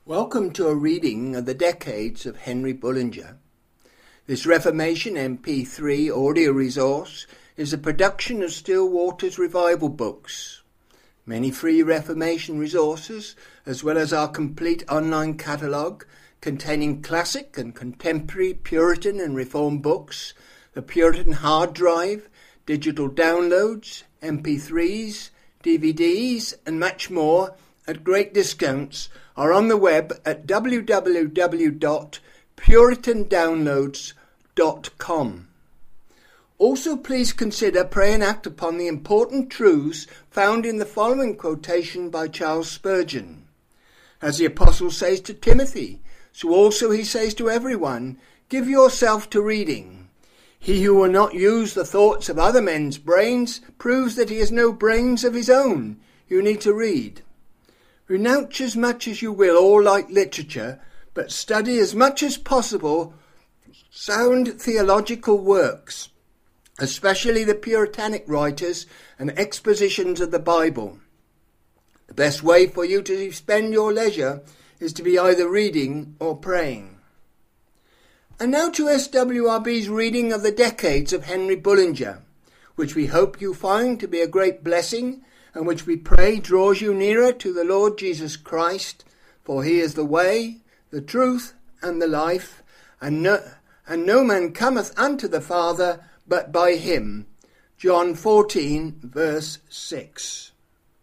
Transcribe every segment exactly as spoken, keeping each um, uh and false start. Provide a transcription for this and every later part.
Welcome to a reading of the Decades of Henry Bullinger. This Reformation M P three audio resource is a production of Still Waters Revival Books. Many free Reformation resources, as well as our complete online catalogue containing classic and contemporary Puritan and Reform books, the Puritan hard drive, digital downloads, M P threes, D V Ds and much more at great discounts, are on the web at w w w dot puritan downloads dot com. Also, please consider, pray and act upon the important truths found in the following quotation by Charles Spurgeon. As the Apostle says to Timothy, so also he says to everyone, give yourself to reading. He who will not use the thoughts of other men's brains proves that he has no brains of his own. You need to read. Renounce as much as you will all light literature, but study as much as possible sound theological works, especially the Puritanic writers and expositions of the Bible. The best way for you to spend your leisure is to be either reading or praying. And now to S W R B's reading of the Decades of Henry Bullinger, which we hope you find to be a great blessing, and which we pray draws you nearer to the Lord Jesus Christ, for he is the way, the truth, and the life, and no, and no man cometh unto the Father but by him. John fourteen, verse six.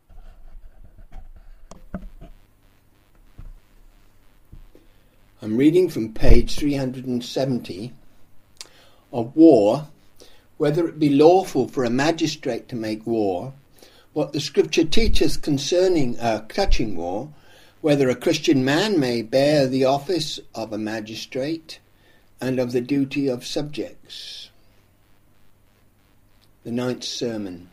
I'm reading from page three hundred seventy of War, whether it be lawful for a magistrate to make war, what the Scripture teaches concerning uh, touching war, whether a Christian man may bear the office of a magistrate, and of the duty of subjects. The ninth sermon.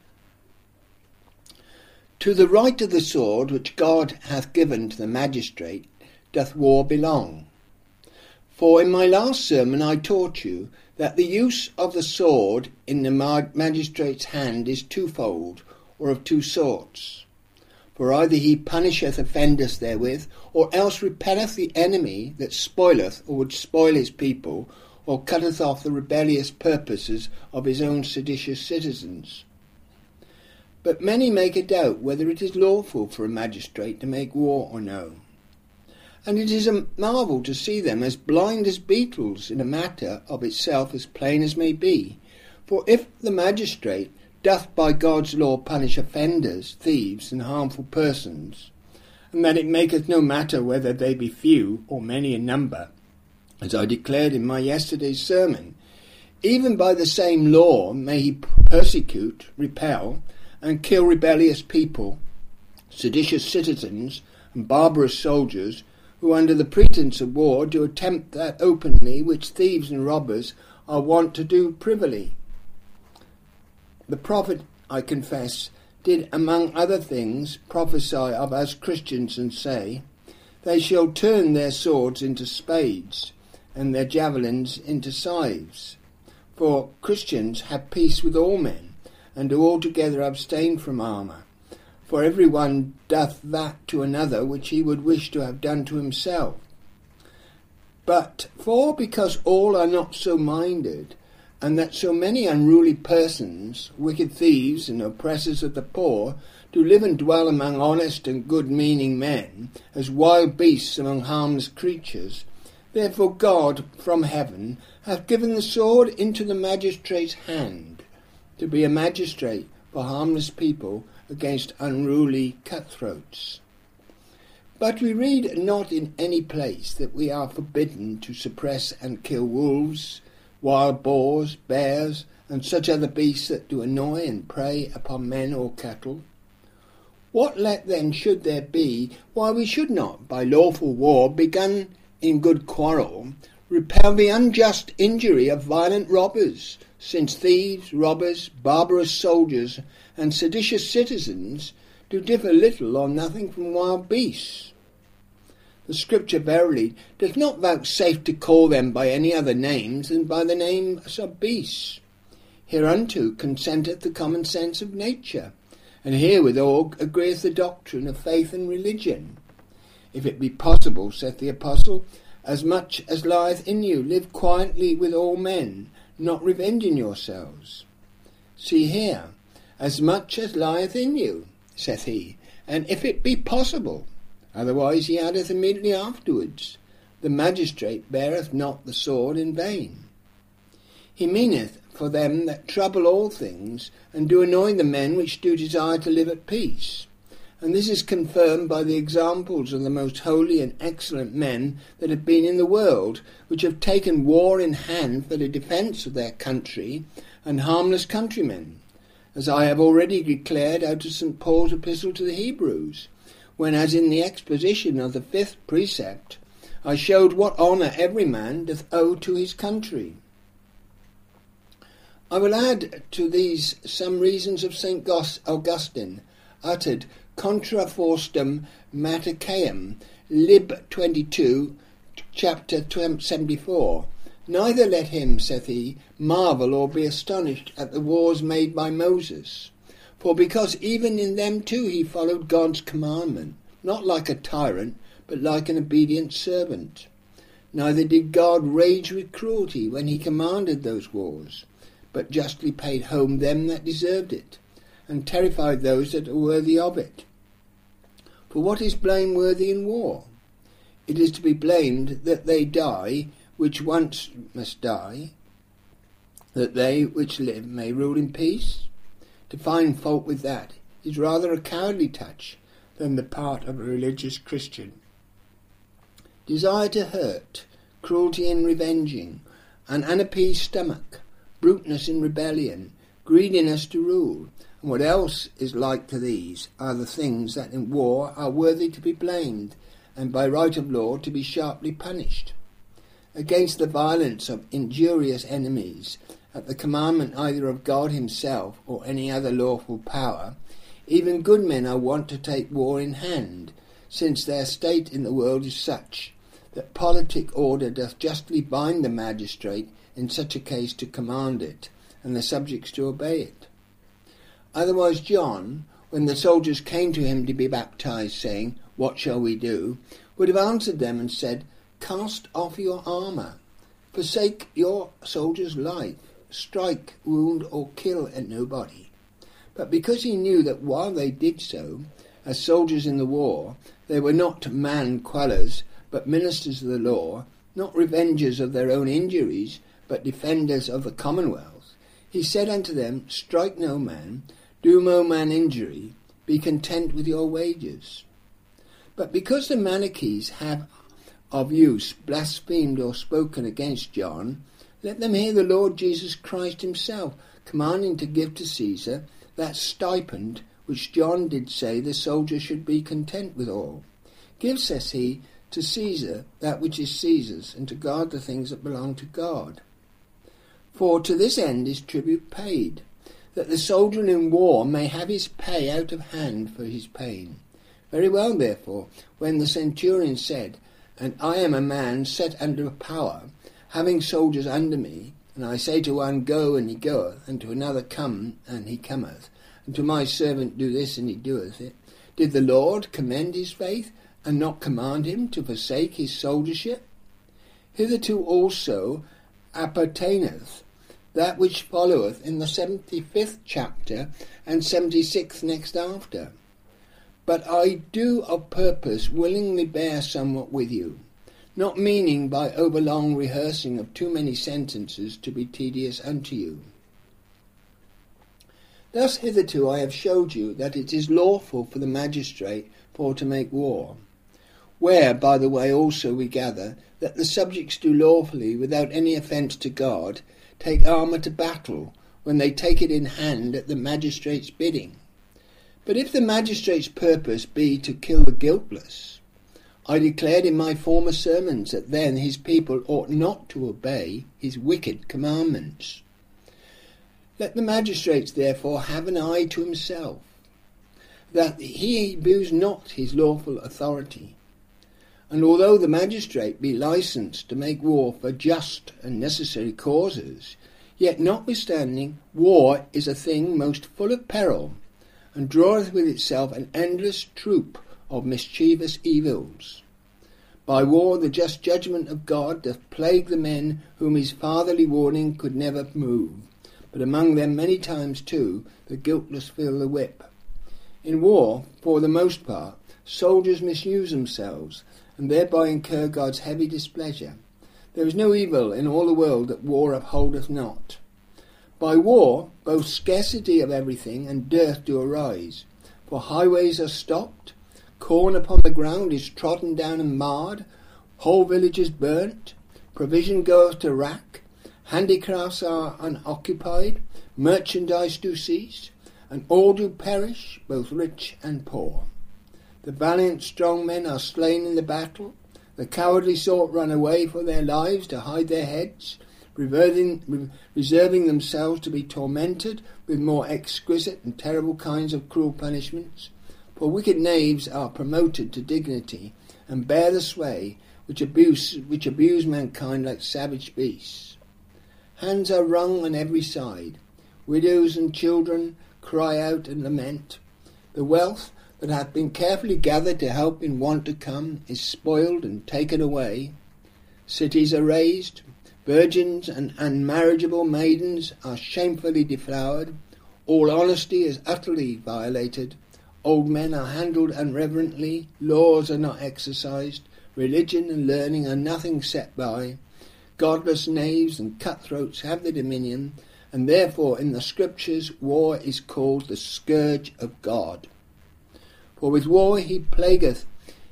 To the right of the sword which God hath given to the magistrate doth war belong. For in my last sermon I taught you that the use of the sword in the magistrate's hand is twofold, or of two sorts. For either he punisheth offenders therewith, or else repelleth the enemy that spoileth or would spoil his people, or cutteth off the rebellious purposes of his own seditious citizens. But many make a doubt whether it is lawful for a magistrate to make war or no. And it is a marvel to see them as blind as beetles in a matter of itself as plain as may be. For if the magistrate doth by God's law punish offenders, thieves, and harmful persons, and that it maketh no matter whether they be few or many in number, as I declared in my yesterday's sermon, even by the same law may he persecute, repel, and kill rebellious people, seditious citizens, and barbarous soldiers, who under the pretence of war do attempt that openly which thieves and robbers are wont to do privily. The prophet, I confess, did among other things prophesy of us Christians and say, they shall turn their swords into spades, and their javelins into scythes. For Christians have peace with all men, and do altogether abstain from armour. For every one doth that to another which he would wish to have done to himself. But for because all are not so minded, and that so many unruly persons, wicked thieves and oppressors of the poor, do live and dwell among honest and good-meaning men, as wild beasts among harmless creatures, therefore God from heaven hath given the sword into the magistrate's hand, to be a magistrate for harmless people against unruly cutthroats. But we read not in any place that we are forbidden to suppress and kill wolves, wild boars, bears, and such other beasts that do annoy and prey upon men or cattle. What let then should there be why we should not, by lawful war begun in good quarrel, repel the unjust injury of violent robbers, since thieves, robbers, barbarous soldiers, and seditious citizens do differ little or nothing from wild beasts? The Scripture verily does not vouchsafe to call them by any other names than by the names of beasts. Hereunto consenteth the common sense of nature, and herewithal agreeth the doctrine of faith and religion. If it be possible, saith the apostle, as much as lieth in you, live quietly with all men, not revenging yourselves. See here, as much as lieth in you, saith he, and if it be possible. Otherwise he addeth immediately afterwards, the magistrate beareth not the sword in vain. He meaneth for them that trouble all things, and do annoy the men which do desire to live at peace. And this is confirmed by the examples of the most holy and excellent men that have been in the world, which have taken war in hand for the defence of their country and harmless countrymen, as I have already declared out of Saint Paul's epistle to the Hebrews, when, as in the exposition of the fifth precept, I showed what honour every man doth owe to his country. I will add to these some reasons of Saint Augustine, uttered contra Faustum Matacaeum, lib twenty-two, chapter seventy-four. Neither let him, saith he, marvel or be astonished at the wars made by Moses. For because even in them too he followed God's commandment, not like a tyrant, but like an obedient servant. Neither did God rage with cruelty when he commanded those wars, but justly paid home them that deserved it, and terrified those that are worthy of it. For what is blameworthy in war? It is to be blamed that they die which once must die, that they which live may rule in peace. To find fault with that is rather a cowardly touch than the part of a religious Christian. Desire to hurt, cruelty in revenging, an unappeased stomach, bruteness in rebellion, greediness to rule, and what else is like to these, are the things that in war are worthy to be blamed, and by right of law to be sharply punished. Against the violence of injurious enemies, at the commandment either of God himself or any other lawful power, even good men are wont to take war in hand, since their state in the world is such, that politic order doth justly bind the magistrate in such a case to command it, and the subjects to obey it. Otherwise John, when the soldiers came to him to be baptized, saying, What shall we do? would have answered them and said, Cast off your armour, forsake your soldier's life, strike, wound, or kill at nobody. But because he knew that while they did so, as soldiers in the war, they were not man-quellers, but ministers of the law, not revengers of their own injuries, but defenders of the commonwealth, he said unto them, Strike no man, do no man injury, be content with your wages. But because the Manichees have of use blasphemed or spoken against John, let them hear the Lord Jesus Christ himself commanding to give to Caesar that stipend which John did say the soldier should be content withal. Give, says he, to Caesar that which is Caesar's, and to God the things that belong to God. For to this end is tribute paid, that the soldier in war may have his pay out of hand for his pain. Very well, therefore, when the centurion said, And I am a man set under power, having soldiers under me, and I say to one, Go, and he goeth, and to another, Come, and he cometh, and to my servant, Do this, and he doeth it. Did the Lord commend his faith, and not command him to forsake his soldiership? Hitherto also appertaineth that which followeth in the seventy-fifth chapter, and seventy-sixth next after. But I do of purpose willingly bear somewhat with you, not meaning by overlong rehearsing of too many sentences to be tedious unto you. Thus hitherto I have showed you that it is lawful for the magistrate for to make war, where, by the way, also we gather that the subjects do lawfully, without any offence to God, take armour to battle, when they take it in hand at the magistrate's bidding. But if the magistrate's purpose be to kill the guiltless, I declared in my former sermons that then his people ought not to obey his wicked commandments. Let the magistrates therefore have an eye to himself, that he abuse not his lawful authority. And although the magistrate be licensed to make war for just and necessary causes, yet notwithstanding war is a thing most full of peril, and draweth with itself an endless troop of mischievous evils. By war the just judgment of God doth plague the men whom his fatherly warning could never move, but among them many times too the guiltless feel the whip. In war, for the most part, soldiers misuse themselves, and thereby incur God's heavy displeasure. There is no evil in all the world that war upholdeth not. By war both scarcity of everything and dearth do arise, for highways are stopped, corn upon the ground is trodden down and marred, whole villages burnt, provision goeth to rack, handicrafts are unoccupied, merchandise do cease, and all do perish, both rich and poor. The valiant strong men are slain in the battle, the cowardly sort run away for their lives to hide their heads, reserving, reserving themselves to be tormented with more exquisite and terrible kinds of cruel punishments. For wicked knaves are promoted to dignity, and bear the sway which abuse, which abuse mankind like savage beasts. Hands are wrung on every side. Widows and children cry out and lament. The wealth that hath been carefully gathered to help in want to come is spoiled and taken away. Cities are razed. Virgins and unmarriageable maidens are shamefully deflowered. All honesty is utterly violated. Old men are handled unreverently. Laws are not exercised. Religion and learning are nothing set by. Godless knaves and cutthroats have the dominion, and therefore in the Scriptures war is called the scourge of God. For with war he plagueth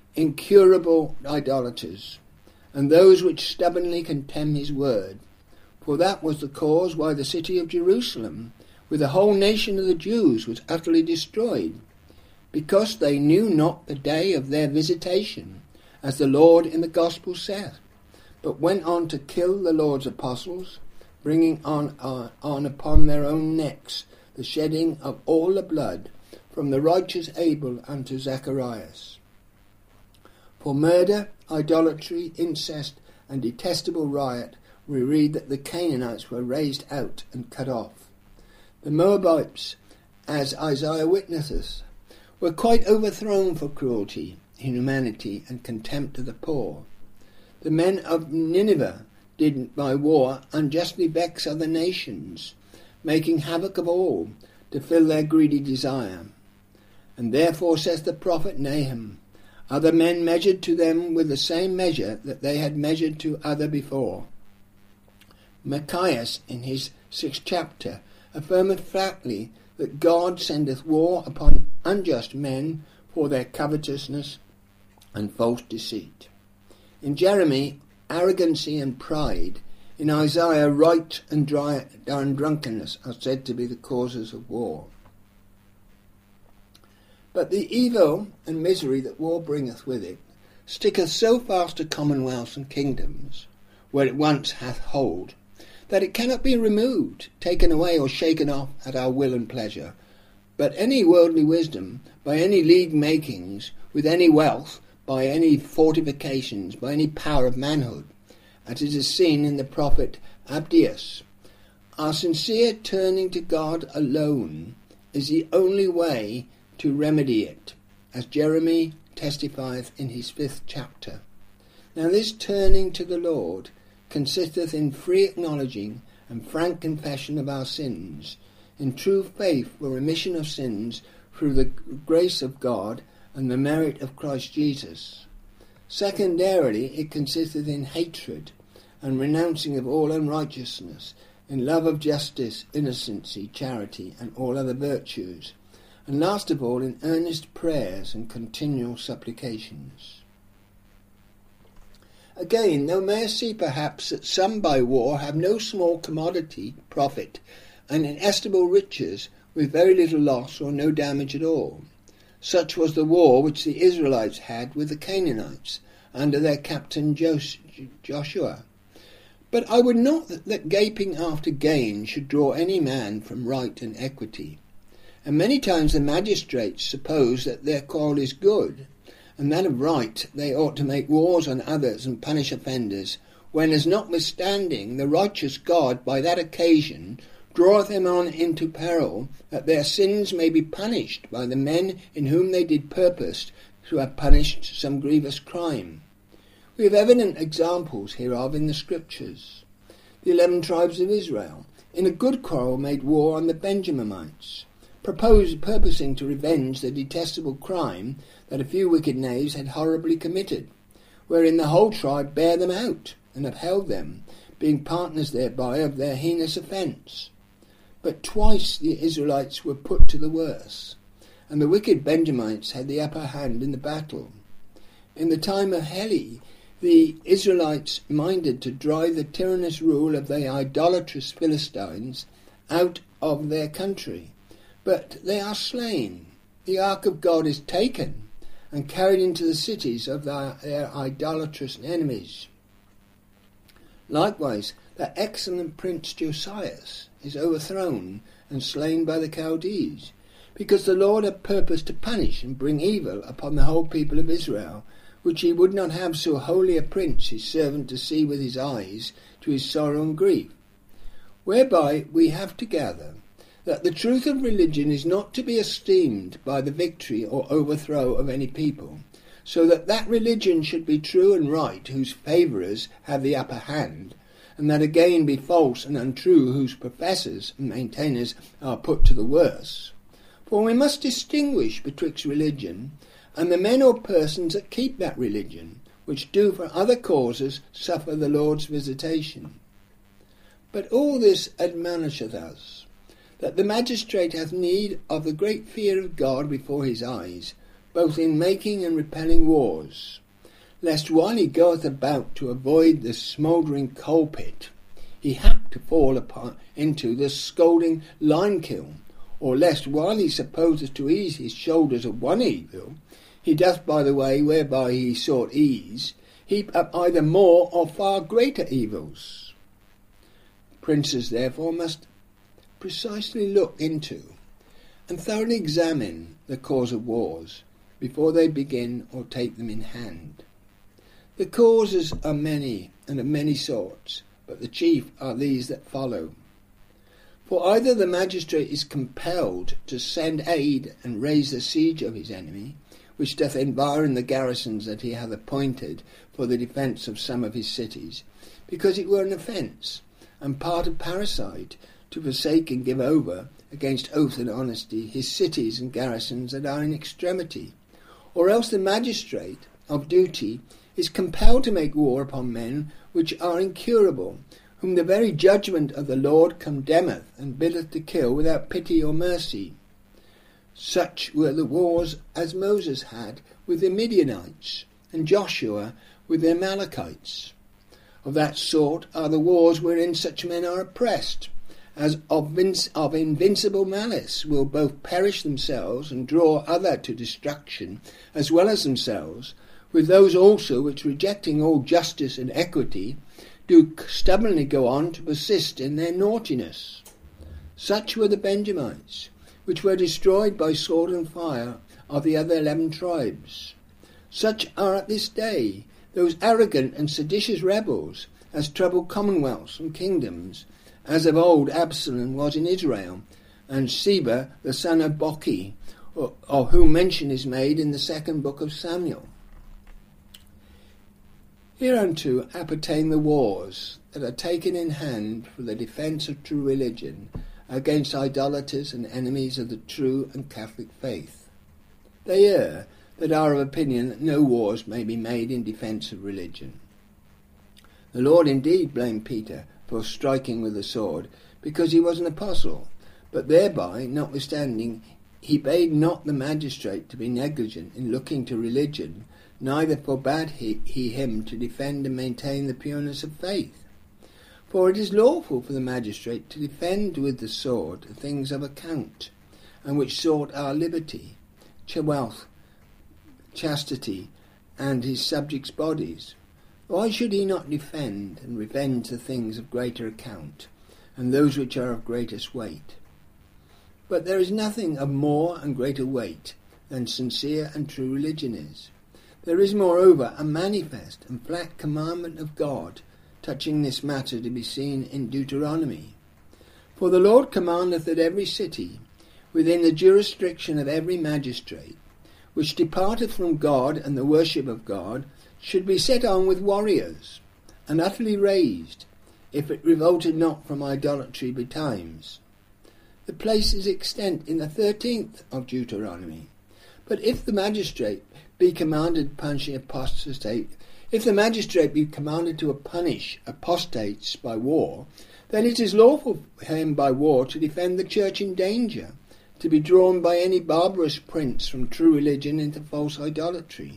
incurable idolaters, and those which stubbornly contemn his word. For that was the cause why the city of Jerusalem, with the whole nation of the Jews, was utterly destroyed, because they knew not the day of their visitation, as the Lord in the Gospel saith, but went on to kill the Lord's apostles, bringing on, on, on upon their own necks the shedding of all the blood, from the righteous Abel unto Zacharias. For murder, idolatry, incest, and detestable riot, we read that the Canaanites were raised out and cut off. The Moabites, as Isaiah witnesseth, were quite overthrown for cruelty, inhumanity, and contempt of the poor. The men of Nineveh did by war unjustly vex other nations, making havoc of all, to fill their greedy desire. And therefore, says the prophet Nahum, other men measured to them with the same measure that they had measured to other before. Micaiah, in his sixth chapter, affirmeth flatly that God sendeth war upon unjust men for their covetousness and false deceit. In Jeremy, arrogancy and pride. In Isaiah, right and, dry, and drunkenness are said to be the causes of war. But the evil and misery that war bringeth with it sticketh so fast to commonwealths and kingdoms, where it once hath hold, that it cannot be removed, taken away, or shaken off at our will and pleasure. But any worldly wisdom, by any league makings, with any wealth, by any fortifications, by any power of manhood, as it is seen in the prophet Abdias, our sincere turning to God alone is the only way to remedy it, as Jeremy testifieth in his fifth chapter. Now this turning to the Lord consisteth in free acknowledging and frank confession of our sins, in true faith for remission of sins through the grace of God and the merit of Christ Jesus. Secondarily, it consisteth in hatred and renouncing of all unrighteousness, in love of justice, innocency, charity, and all other virtues, and last of all in earnest prayers and continual supplications. Again, thou mayest see perhaps that some by war have no small commodity, profit, and inestimable riches, with very little loss or no damage at all. Such was the war which the Israelites had with the Canaanites under their captain Joshua. But I would not that gaping after gain should draw any man from right and equity. And many times the magistrates suppose that their call is good, and that of right they ought to make wars on others and punish offenders, when as notwithstanding the righteous God by that occasion draweth them on into peril, that their sins may be punished by the men in whom they did purpose to have punished some grievous crime. We have evident examples hereof in the Scriptures. The eleven tribes of Israel, in a good quarrel, made war on the Benjaminites, proposed, purposing to revenge the detestable crime that a few wicked knaves had horribly committed, wherein the whole tribe bare them out and upheld them, being partners thereby of their heinous offence. But twice the Israelites were put to the worse, and the wicked Benjamites had the upper hand in the battle. In the time of Heli, the Israelites minded to drive the tyrannous rule of the idolatrous Philistines out of their country, but they are slain. The ark of God is taken and carried into the cities of their, their idolatrous enemies. Likewise, that excellent prince Josias is overthrown and slain by the Chaldees, because the Lord had purposed to punish and bring evil upon the whole people of Israel, which he would not have so holy a prince his servant to see with his eyes, to his sorrow and grief. Whereby we have to gather that the truth of religion is not to be esteemed by the victory or overthrow of any people, so that that religion should be true and right whose favourers have the upper hand, and that again be false and untrue whose professors and maintainers are put to the worse. For we must distinguish betwixt religion and the men or persons that keep that religion, which do for other causes suffer the Lord's visitation. But all this admonisheth us, that the magistrate hath need of the great fear of God before his eyes, both in making and repelling wars, lest while he goeth about to avoid the smouldering coal pit, he hap to fall upon into the scolding lime kiln, or lest while he supposes to ease his shoulders of one evil, he doth by the way whereby he sought ease, heap up either more or far greater evils. Princes therefore must precisely look into and thoroughly examine the cause of wars before they begin or take them in hand. The causes are many and of many sorts, but the chief are these that follow. For either the magistrate is compelled to send aid and raise the siege of his enemy, which doth environ the garrisons that he hath appointed for the defence of some of his cities, because it were an offence, and part of parricide, to forsake and give over, against oath and honesty, his cities and garrisons that are in extremity. Or else the magistrate of duty is compelled to make war upon men which are incurable, whom the very judgment of the Lord condemneth and biddeth to kill without pity or mercy. Such were the wars as Moses had with the Midianites, and Joshua with the Amalekites. Of that sort are the wars wherein such men are oppressed, as of, vinc- of invincible malice will both perish themselves and draw other to destruction, as well as themselves, with those also which, rejecting all justice and equity, do stubbornly go on to persist in their naughtiness. Such were the Benjamites, which were destroyed by sword and fire of the other eleven tribes. Such are at this day those arrogant and seditious rebels, as trouble commonwealths and kingdoms, as of old Absalom was in Israel, and Seba the son of Bochi, of whom mention is made in the second book of Samuel. Hereunto appertain the wars that are taken in hand for the defence of true religion against idolaters and enemies of the true and Catholic faith. They err that are of opinion that no wars may be made in defence of religion. The Lord indeed blamed Peter for striking with the sword, because he was an apostle, but thereby, notwithstanding, he bade not the magistrate to be negligent in looking to religion, neither forbade he, he him to defend and maintain the pureness of faith. For it is lawful for the magistrate to defend with the sword the things of account, and which sought our liberty, wealth, chastity, and his subjects' bodies. Why should he not defend and revenge the things of greater account, and those which are of greatest weight? But there is nothing of more and greater weight than sincere and true religion is. There is, moreover, a manifest and flat commandment of God touching this matter to be seen in Deuteronomy. For the Lord commandeth that every city, within the jurisdiction of every magistrate, which departeth from God and the worship of God, should be set on with warriors, and utterly razed, if it revolted not from idolatry betimes. The place is extant in the thirteenth of Deuteronomy. But if the magistrate be commanded to punish apostate, if the magistrate be commanded to punish apostates by war, then it is lawful for him by war to defend the church in danger, to be drawn by any barbarous prince from true religion into false idolatry.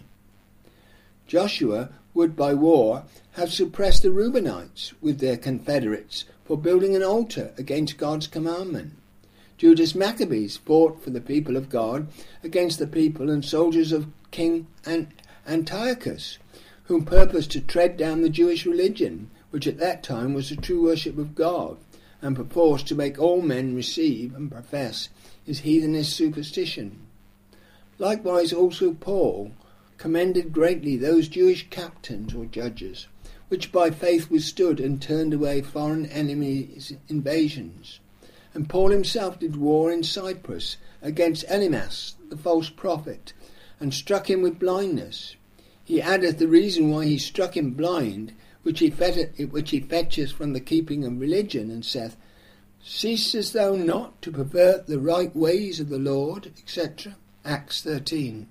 Joshua would by war have suppressed the Reubenites with their confederates for building an altar against God's commandment. Judas Maccabees fought for the people of God against the people and soldiers of King Antiochus, who purposed to tread down the Jewish religion, which at that time was the true worship of God, and perforce to make all men receive and profess his heathenish superstition. Likewise also Paul commended greatly those Jewish captains or judges, which by faith withstood and turned away foreign enemies' invasions. And Paul himself did war in Cyprus against Elymas, the false prophet, and struck him with blindness. He addeth the reason why he struck him blind, which he, fet- which he fetcheth from the keeping of religion, and saith, Ceasest thou not to pervert the right ways of the Lord, et cetera. Acts thirteen.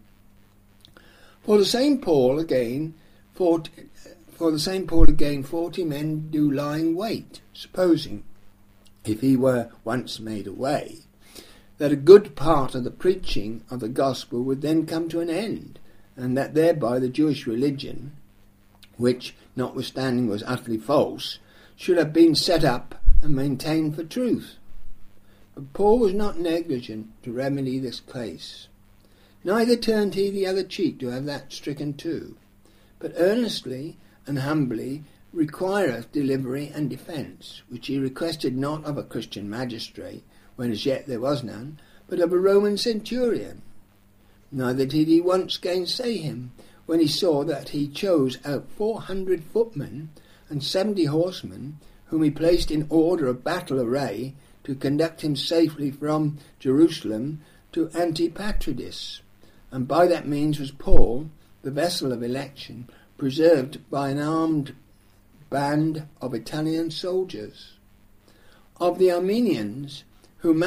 For the same Paul again, forty, for the same Paul again, forty men do lie in wait, supposing, if he were once made away, that a good part of the preaching of the gospel would then come to an end, and that thereby the Jewish religion, which, notwithstanding was utterly false, should have been set up and maintained for truth. But Paul was not negligent to remedy this case. Neither turned he the other cheek to have that stricken too, but earnestly and humbly requireth delivery and defence, which he requested not of a Christian magistrate, when as yet there was none, but of a Roman centurion. Neither did he once gainsay him, when he saw that he chose out four hundred footmen and seventy horsemen, whom he placed in order of battle array, to conduct him safely from Jerusalem to Antipatridis, and by that means was Paul, the vessel of election, preserved by an armed band of Italian soldiers. Of the Armenians, whom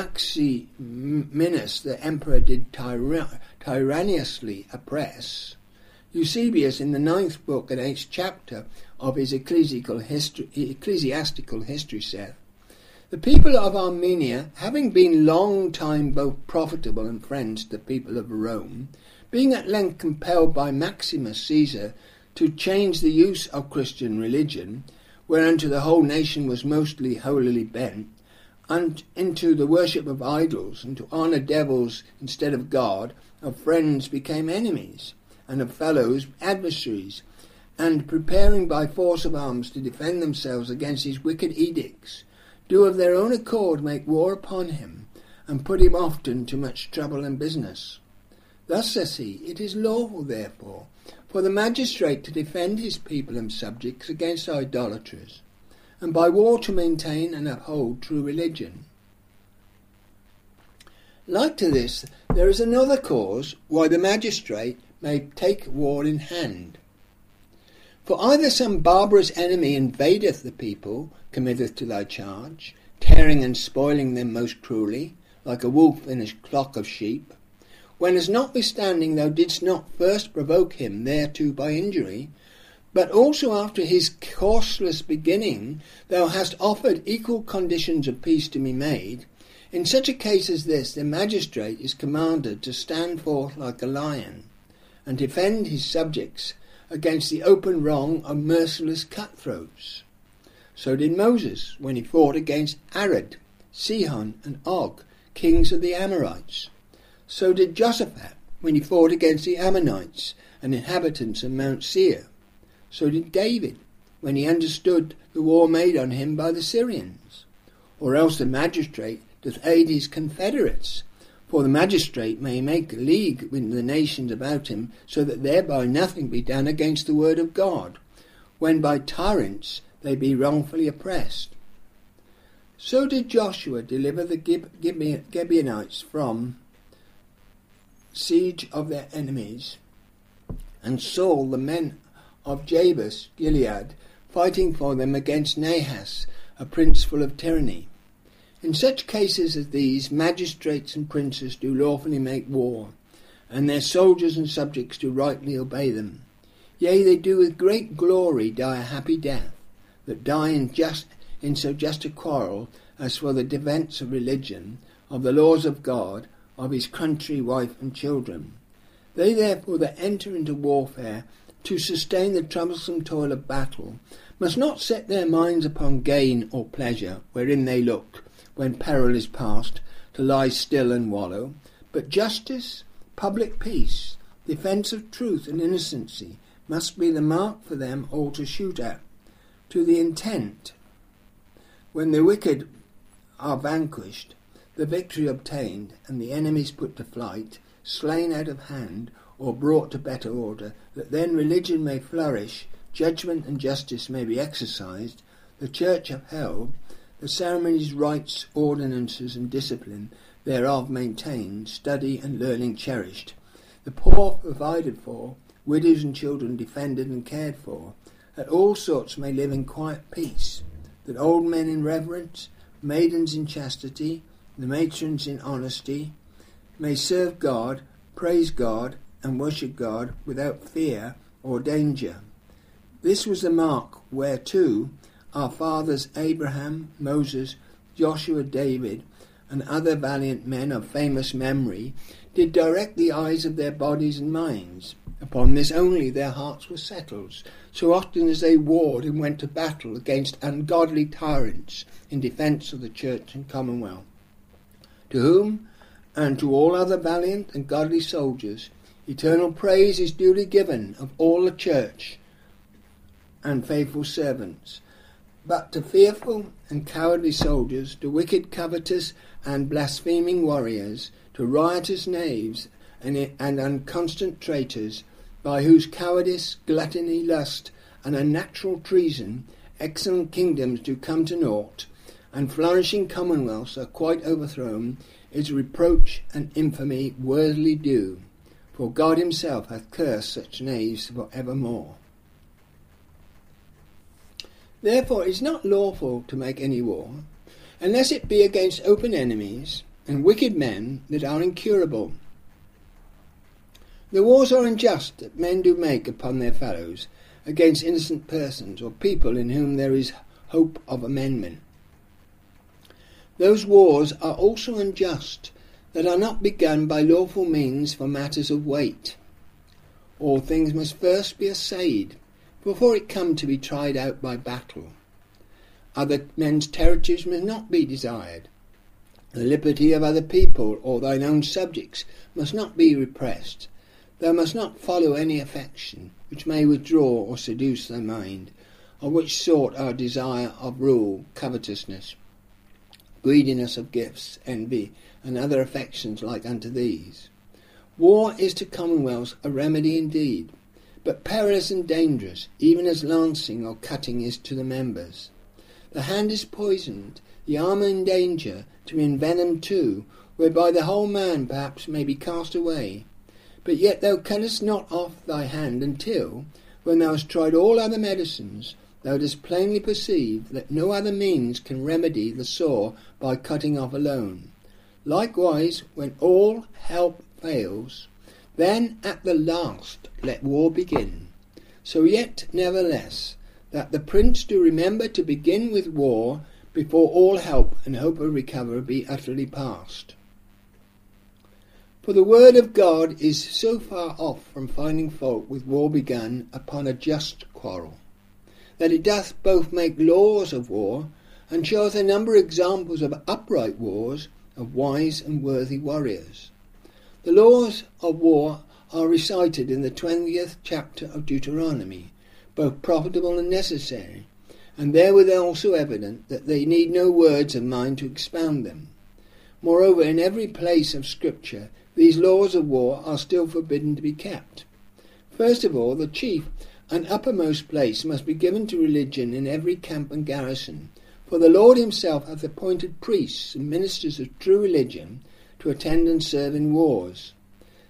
Maximinus the emperor did tyra- tyrannously oppress, Eusebius in the ninth book and eighth chapter of his ecclesiastical history, ecclesiastical history saith, The people of Armenia, having been long time both profitable and friends to the people of Rome, being at length compelled by Maximus Caesar to change the use of Christian religion, whereunto the whole nation was mostly holily bent, and into the worship of idols, and to honour devils instead of God, of friends became enemies, and of fellows adversaries, and preparing by force of arms to defend themselves against his wicked edicts, do of their own accord make war upon him, and put him often to much trouble and business. Thus, says he, it is lawful, therefore, for the magistrate to defend his people and subjects against idolaters, and by war to maintain and uphold true religion. Like to this, there is another cause why the magistrate may take war in hand. For either some barbarous enemy invadeth the people, committeth to thy charge, tearing and spoiling them most cruelly, like a wolf in a flock of sheep, when as notwithstanding thou didst not first provoke him thereto by injury, but also after his causeless beginning thou hast offered equal conditions of peace to be made, in such a case as this the magistrate is commanded to stand forth like a lion, and defend his subjects against the open wrong of merciless cutthroats. So did Moses when he fought against Arad, Sihon, and Og, kings of the Amorites. So did Jehoshaphat when he fought against the Ammonites and inhabitants of Mount Seir. So did David when he understood the war made on him by the Syrians. Or else the magistrate doth aid his confederates, for the magistrate may make league with the nations about him, so that thereby nothing be done against the word of God, when by tyrants they be wrongfully oppressed. So did Joshua deliver the Gib- Gib- Gibeonites from siege of their enemies, and Saul the men of Jabes, Gilead, fighting for them against Nahas, a prince full of tyranny. In such cases as these, magistrates and princes do lawfully make war, and their soldiers and subjects do rightly obey them. Yea, they do with great glory die a happy death, that die in just in so just a quarrel as for the defence of religion, of the laws of God, of his country, wife, and children. They therefore that enter into warfare to sustain the troublesome toil of battle must not set their minds upon gain or pleasure, wherein they look, when peril is past, to lie still and wallow, but justice, public peace, defence of truth and innocency must be the mark for them all to shoot at, to the intent, when the wicked are vanquished, the victory obtained, and the enemies put to flight, slain out of hand, or brought to better order, that then religion may flourish, judgment and justice may be exercised, the church upheld, the ceremonies, rites, ordinances, and discipline thereof maintained, study and learning cherished, the poor provided for, widows and children defended and cared for, that all sorts may live in quiet peace, that old men in reverence, maidens in chastity, the matrons in honesty, may serve God, praise God, and worship God without fear or danger. This was the mark whereto our fathers Abraham, Moses, Joshua, David, and other valiant men of famous memory did direct the eyes of their bodies and minds. Upon this only their hearts were settled, so often as they warred and went to battle against ungodly tyrants in defence of the church and commonwealth. To whom, and to all other valiant and godly soldiers, eternal praise is duly given of all the church and faithful servants. But to fearful and cowardly soldiers, to wicked, covetous, and blaspheming warriors, to riotous knaves and, and unconstant traitors, by whose cowardice, gluttony, lust, and unnatural treason, excellent kingdoms do come to naught, and flourishing commonwealths are quite overthrown, is reproach and infamy worthily due. For God himself hath cursed such knaves for evermore. Therefore it is not lawful to make any war, unless it be against open enemies and wicked men that are incurable. The wars are unjust that men do make upon their fellows, against innocent persons or people in whom there is hope of amendment. Those wars are also unjust that are not begun by lawful means for matters of weight. All things must first be assayed, before it come to be tried out by battle. Other men's territories must not be desired. The liberty of other people or thine own subjects must not be repressed. Thou must not follow any affection which may withdraw or seduce thy mind, of which sort are desire of rule, covetousness, greediness of gifts, envy, and other affections like unto these. War is to commonwealths a remedy indeed, but perilous and dangerous, even as lancing or cutting is to the members. The hand is poisoned, the arm in danger, to be envenomed too, whereby the whole man perhaps may be cast away. But yet thou cuttest not off thy hand until, when thou hast tried all other medicines, thou dost plainly perceive that no other means can remedy the sore by cutting off alone. Likewise, when all help fails, then at the last let war begin. So yet, nevertheless, that the prince do remember to begin with war before all help and hope of recovery be utterly past. For the word of God is so far off from finding fault with war begun upon a just quarrel, that it doth both make laws of war, and showeth a number of examples of upright wars, of wise and worthy warriors. The laws of war are recited in the twentieth chapter of Deuteronomy, both profitable and necessary, and therewith also evident that they need no words of mine to expound them. Moreover, in every place of Scripture, these laws of war are still forbidden to be kept. First of all, the chief and uppermost place must be given to religion in every camp and garrison, for the Lord himself hath appointed priests and ministers of true religion to attend and serve in wars.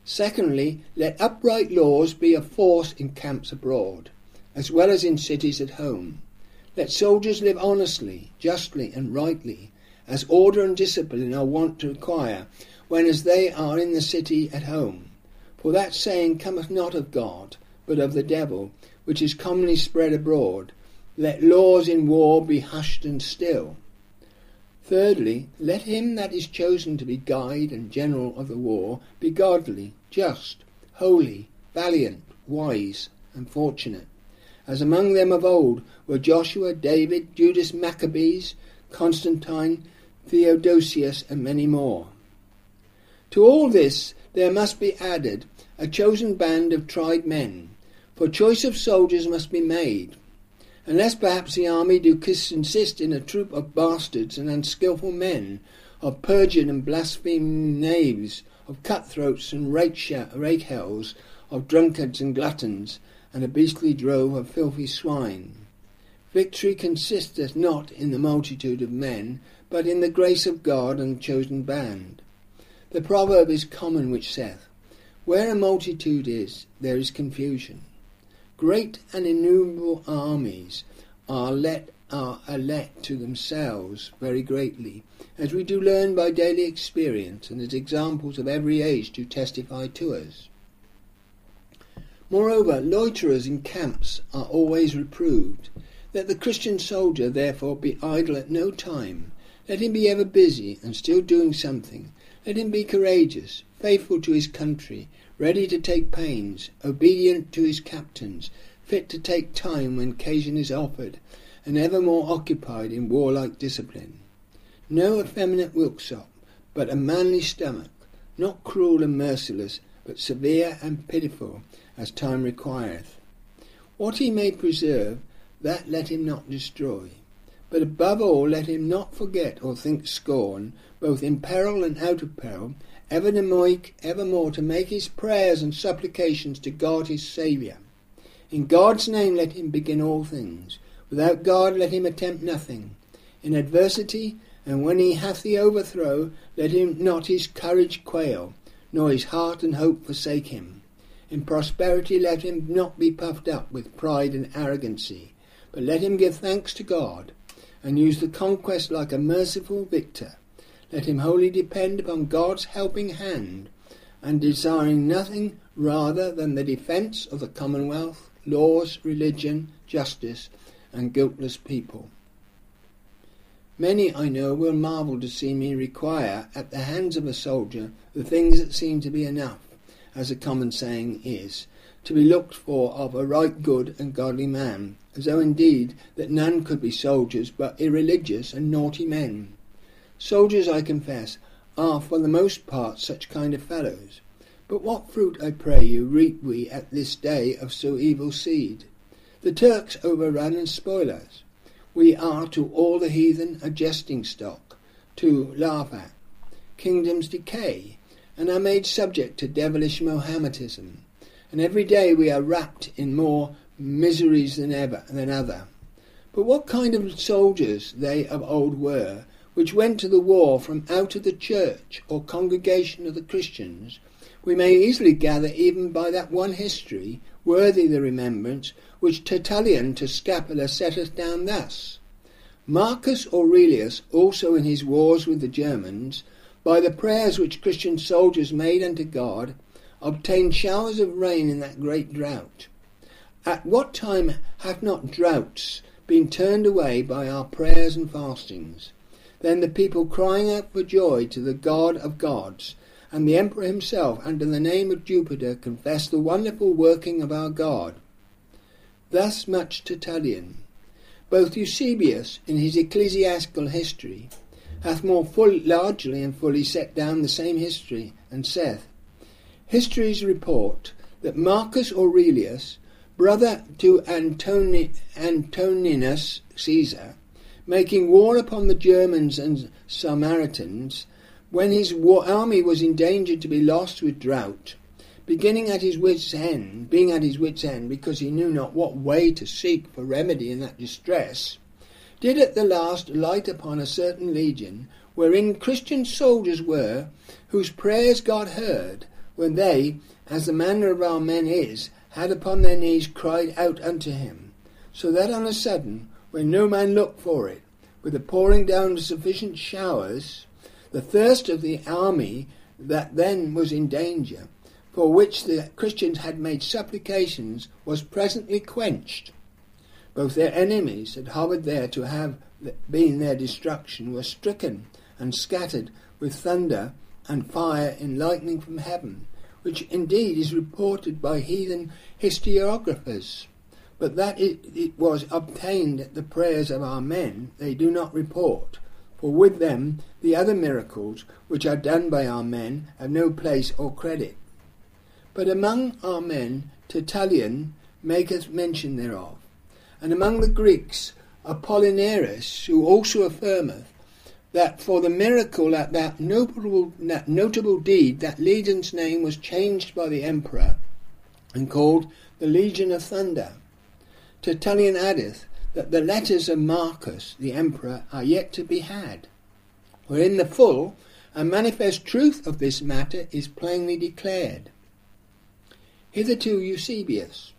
Secondly, let upright laws be a force in camps abroad, as well as in cities at home. Let soldiers live honestly, justly, and rightly, as order and discipline are wont to require, when as they are in the city at home. For that saying cometh not of God, but of the devil, which is commonly spread abroad. Let laws in war be hushed and still. Thirdly, let him that is chosen to be guide and general of the war be godly, just, holy, valiant, wise, and fortunate, as among them of old were Joshua, David, Judas Maccabees, Constantine, Theodosius, and many more. To all this there must be added a chosen band of tried men, for choice of soldiers must be made, unless perhaps the army do consist in a troop of bastards and unskilful men, of perjured and blaspheming knaves, of cutthroats and rakehells, of drunkards and gluttons, and a beastly drove of filthy swine. Victory consisteth not in the multitude of men, but in the grace of God and the chosen band. The proverb is common which saith, Where a multitude is, there is confusion. Great and innumerable armies are let are elect to themselves very greatly, as we do learn by daily experience, and as examples of every age do testify to us. Moreover, loiterers in camps are always reproved. Let the Christian soldier therefore be idle at no time. Let him be ever busy and still doing something. Let him be courageous, faithful to his country, ready to take pains, obedient to his captains, fit to take time when occasion is offered, and ever more occupied in warlike discipline. No effeminate milksop, but a manly stomach, not cruel and merciless, but severe and pitiful, as time requireth. What he may preserve, that let him not destroy. But above all let him not forget or think scorn, both in peril and out of peril, ever to make, evermore to make his prayers and supplications to God his Saviour. In God's name let him begin all things. Without God let him attempt nothing. In adversity, and when he hath the overthrow, let him not his courage quail, nor his heart and hope forsake him. In prosperity let him not be puffed up with pride and arrogancy, but let him give thanks to God, and use the conquest like a merciful victor. Let him wholly depend upon God's helping hand, and desiring nothing rather than the defence of the commonwealth, laws, religion, justice, and guiltless people. Many, I know, will marvel to see me require at the hands of a soldier the things that seem to be enough, as a common saying is, to be looked for of a right good and godly man, as though indeed that none could be soldiers but irreligious and naughty men. Soldiers, I confess, are for the most part such kind of fellows. But what fruit, I pray you, reap we at this day of so evil seed? The Turks overrun and spoil us. We are to all the heathen a jesting stock, to laugh at. Kingdoms decay, and are made subject to devilish Mohammedanism, and every day we are wrapped in more miseries than ever than other. But what kind of soldiers they of old were, which went to the war from out of the church or congregation of the Christians, we may easily gather even by that one history, worthy the remembrance, which Tertullian to Scapula setteth down thus. Marcus Aurelius also in his wars with the Germans, by the prayers which Christian soldiers made unto God, obtained showers of rain in that great drought. At what time have not droughts been turned away by our prayers and fastings? Then the people crying out for joy to the God of gods, and the emperor himself under the name of Jupiter confessed the wonderful working of our God. Thus much Tertullian. Both Eusebius, in his ecclesiastical history, hath more full, largely and fully set down the same history, and saith, Histories report that Marcus Aurelius, brother to Antoni, Antoninus Caesar, making war upon the Germans and Samaritans, when his war army was in danger to be lost with drought, beginning at his wit's end, being at his wit's end because he knew not what way to seek for remedy in that distress, did at the last light upon a certain legion, wherein Christian soldiers were, whose prayers God heard, when they, as the manner of our men is, had upon their knees cried out unto him, so that on a sudden, when no man looked for it, with the pouring down of sufficient showers, the thirst of the army that then was in danger, for which the Christians had made supplications, was presently quenched. Both their enemies that hovered there to have been their destruction were stricken and scattered with thunder and fire and lightning from heaven, which indeed is reported by heathen historiographers. But that it, it was obtained at the prayers of our men they do not report, for with them the other miracles which are done by our men have no place or credit. But among our men Tertullian maketh mention thereof, and among the Greeks Apollinaris, who also affirmeth that for the miracle at that notable, that notable deed that legion's name was changed by the emperor and called the Legion of Thunder. Tertullian addeth that the letters of Marcus the emperor are yet to be had, wherein the full and manifest truth of this matter is plainly declared. Hitherto Eusebius,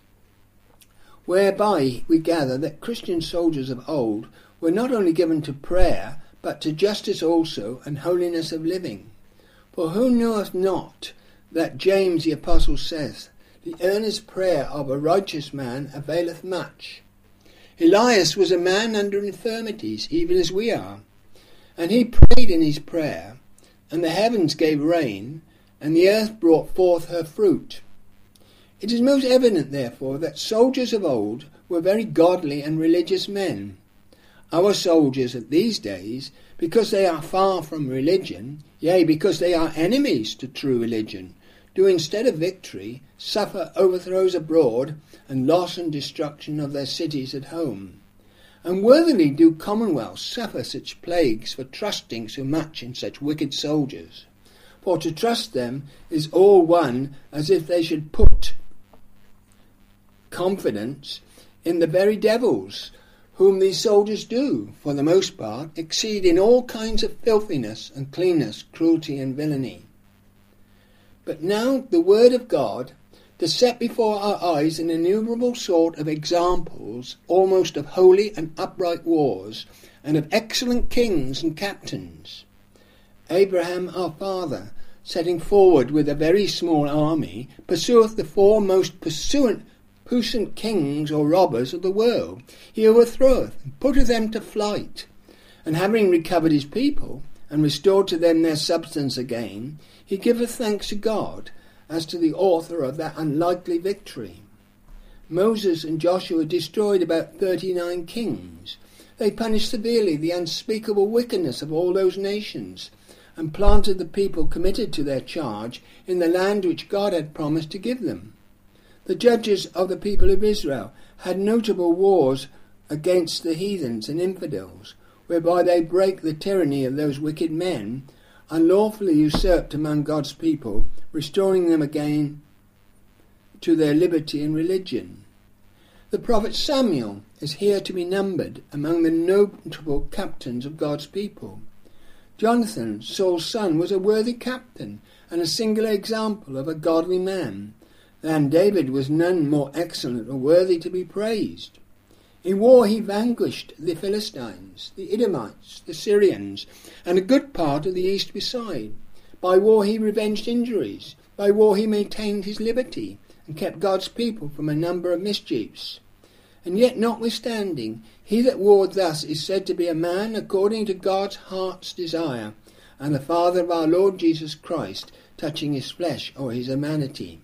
whereby we gather that Christian soldiers of old were not only given to prayer, but to justice also and holiness of living. For who knoweth not that James the Apostle saith, the earnest prayer of a righteous man availeth much. Elias was a man under infirmities, even as we are, and he prayed in his prayer, and the heavens gave rain, and the earth brought forth her fruit. It is most evident, therefore, that soldiers of old were very godly and religious men. Our soldiers at these days, because they are far from religion, yea, because they are enemies to true religion, do instead of victory suffer overthrows abroad and loss and destruction of their cities at home. And worthily do commonwealths suffer such plagues for trusting so much in such wicked soldiers. For to trust them is all one as if they should put confidence in the very devils, whom these soldiers do, for the most part, exceed in all kinds of filthiness and cleanness, cruelty and villainy. But now the word of God does set before our eyes an innumerable sort of examples, almost of holy and upright wars, and of excellent kings and captains. Abraham our father, setting forward with a very small army, pursueth the four most pursuant puissant kings or robbers of the world. He overthroweth and putteth them to flight, and having recovered his people, and restored to them their substance again, he giveth thanks to God, as to the author of that unlikely victory. Moses and Joshua destroyed about thirty-nine kings. They punished severely the unspeakable wickedness of all those nations, and planted the people committed to their charge in the land which God had promised to give them. The judges of the people of Israel had notable wars against the heathens and infidels, whereby they break the tyranny of those wicked men, unlawfully usurped among God's people, restoring them again to their liberty and religion. The prophet Samuel is here to be numbered among the notable captains of God's people. Jonathan, Saul's son, was a worthy captain and a singular example of a godly man, and David was none more excellent or worthy to be praised. In war he vanquished the Philistines, the Edomites, the Syrians, and a good part of the east beside. By war he revenged injuries. By war he maintained his liberty, and kept God's people from a number of mischiefs. And yet notwithstanding, he that warred thus is said to be a man according to God's heart's desire, and the father of our Lord Jesus Christ, touching his flesh or his humanity.